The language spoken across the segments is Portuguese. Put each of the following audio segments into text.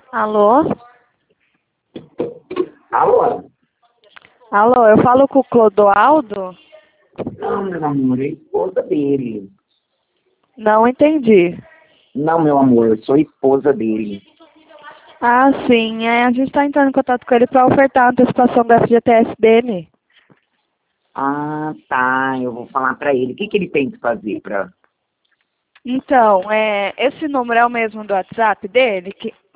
Alô? Alô? Alô, eu falo com o Clodoaldo? Não, meu amor, é a esposa dele. Não entendi. Não, meu amor, eu sou a esposa dele. Ah, sim. A gente está entrando em contato com ele para ofertar a antecipação da FGTS dele. Ah, tá, eu vou falar pra ele. O que ele tem que fazer pra... Então, esse número é o mesmo do WhatsApp dele?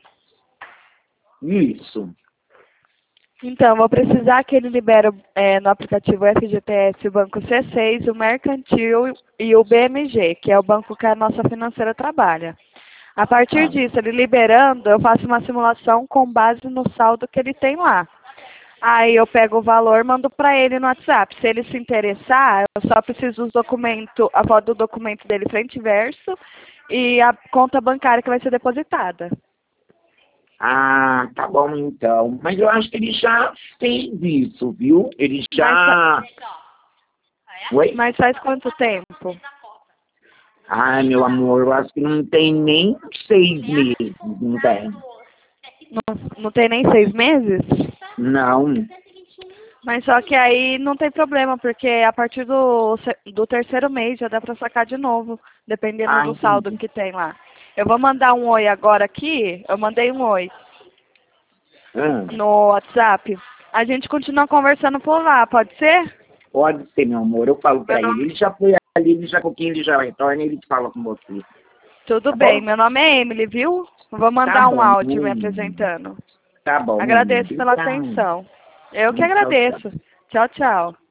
Isso. Então, vou precisar que ele libere no aplicativo FGTS o Banco C6, o Mercantil e o BMG, que é o banco que a nossa financeira trabalha. A partir Ah, disso, ele liberando, eu faço uma simulação com base no saldo que ele tem lá. Aí eu pego o valor e mando para ele no WhatsApp. Se ele se interessar, eu só preciso a foto do documento dele frente e verso e a conta bancária que vai ser depositada. tá bom então. Mas eu acho que ele já fez isso, viu? Ele Mas, já... Oi? mas faz quanto tempo? Ai, meu amor, eu acho que não tem nem 6 meses, não tem. Não tem nem 6 meses? Não. Mas só que aí não tem problema, porque a partir do terceiro mês já dá para sacar de novo, dependendo Ah, do saldo entendi. que tem lá. Eu vou mandar um oi agora aqui, eu mandei um oi Ah, no WhatsApp. A gente continua conversando por lá, pode ser? pode ser, meu amor, eu falo Meu pra ele. nome... Ele já foi ali, ele já pouquinho, ele já retorna e ele fala com você. Tudo Tá bem, bom? meu nome é Emily, viu? Vou Tá mandar um bom, áudio me apresentando. tá bom, Agradeço pela obrigado. atenção. Eu que Tchau, tchau. agradeço. Tchau, tchau.